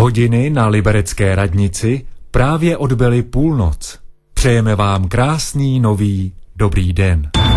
Hodiny na liberecké radnici právě odbyly půlnoc. Přejeme vám krásný nový dobrý den.